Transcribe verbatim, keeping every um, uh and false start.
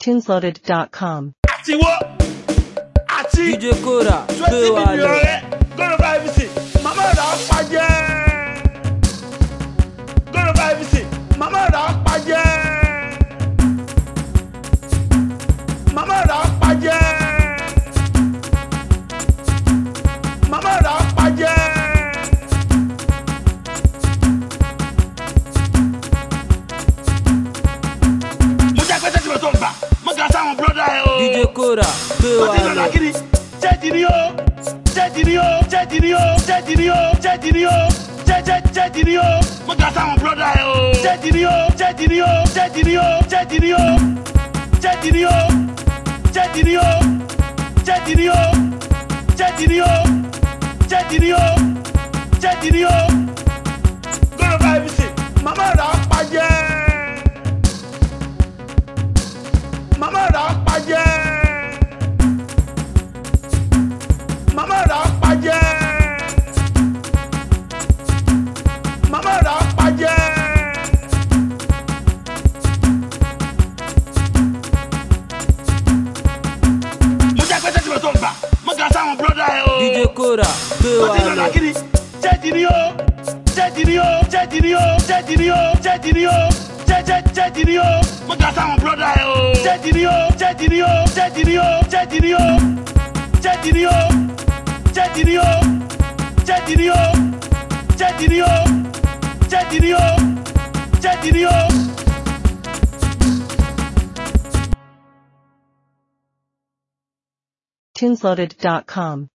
tunesloaded dot com. Àti wo àti D J Kora gbé twenty wa million lọ. rẹ̀ gọ́nà five c màmá rà á pàjẹ́. Gọ́nà five c màmá rà á pàjẹ́. Màmá rà á pàjẹ́. Màmá rà á pàjẹ́. Mo jẹ́ pé tẹ́tí mi tó gbà mo kà sáwọn bọ́dà ẹ̀ o. D J Kora gbé wa Ọtí lọ. lọ́la kiri jẹ́jì ni ó jẹ́jì ni ó jẹ́jì ni ó jẹ́jì ni ó jẹ́jì ni ó jẹ́jẹ́ jẹ́jì ni ó. Mo kà sáwọn bọ́dà ẹ̀ o. Jẹ́jì ni ó jẹ́jì ni ó jẹ́jì ni ó jẹ́jì ni ó jẹ́jì ni ó jẹ́jì ni ó jẹ́jì ni ó jẹ́jì ni ó jẹ́jì ni ó jẹ́jì ni ó. Gọ́nà five c màmá rà á pàjẹ́. Màmá rà á pàjẹ́. Màmá rà á pàjẹ́. Màmá rà á pàjẹ́. Mo jẹ́ pé tẹ́tí mi tó gbà mo kà sáwọn bọ́dà ẹ̀ o. D J Kora gbé wa Ọtí lọ́la lọ. kiri jẹ́jì ni ó jẹ́jì ni ó jẹ́jì ni ó jẹ́jì ni ó jẹ́jì ni ó jẹ́jẹ́ jẹ́jì ni ó. Mo kà sáwọn bọ́dà ẹ̀ o. Jẹ́jì ni ó jẹ́jì ni ó jẹ́jì ni ó jẹ́jì ni ó jẹ́jì ni ó jẹ́jì ni ó jẹ́jì ni ó jẹ́jì ni ó jẹ́jì ni ó jẹ́jì ni ó. tunesloaded dot com.